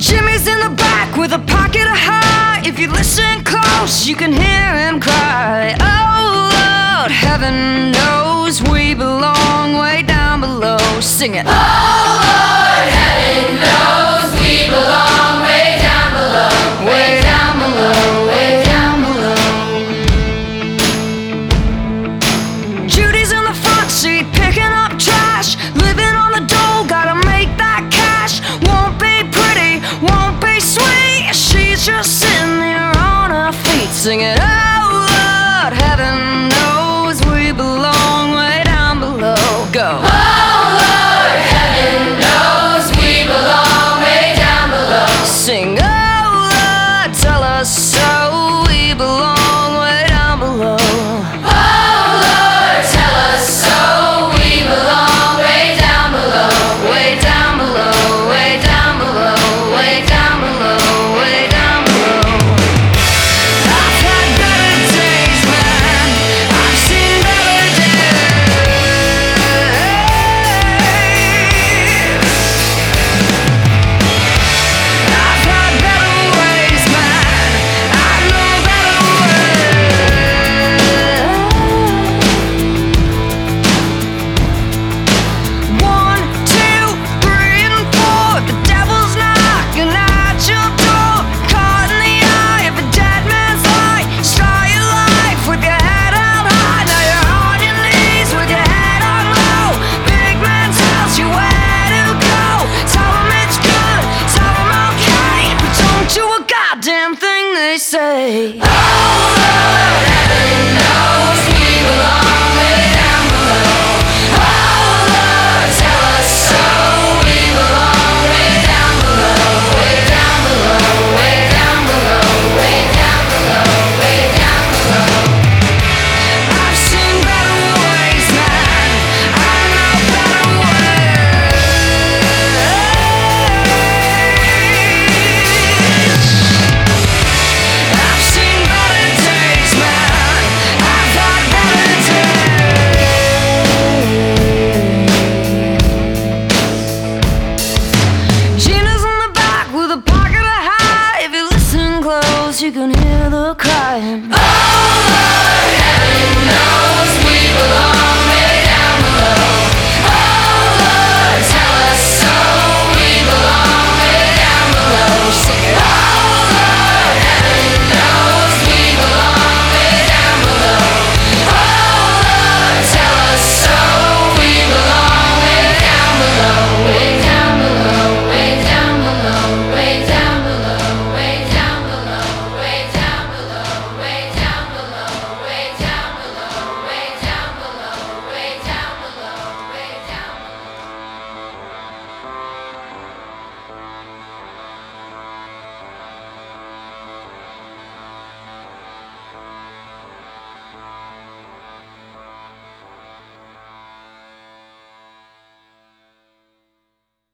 Jimmy's in the back with a pocket of heart. If you listen close, you can hear him cry. Oh Lord, heaven knows we belong way down below. Sing it. Oh Lord, heaven knows we belong way down below. Way down below, way down below. Judy's in the front seat picking up trash, living on the dole, gotta make that cash. Won't be pretty, won't be sweet, she's just sitting there on her feet singing. Oh Lord, heaven knows we belong way down below. Go. Oh Lord, heaven knows we belong way down below. Sing. Oh Lord, tell us so, we belong way down below. Oh Lord, tell us so, we belong way down below. Way down below, way down below, way down below, way down below. I've had better days, man, I've seen better days. I've had better ways, man, I know better ways. 1, 2, 3, and 4, the devil's knocking at your door. Caught in the eye of a dead man's light. Start your life with your head held high. Now you're on your knees with your head on low. Big man tells you where to go. Tell him it's good, tell him okay, but don't do a goddamn thing they say. Oh Lord,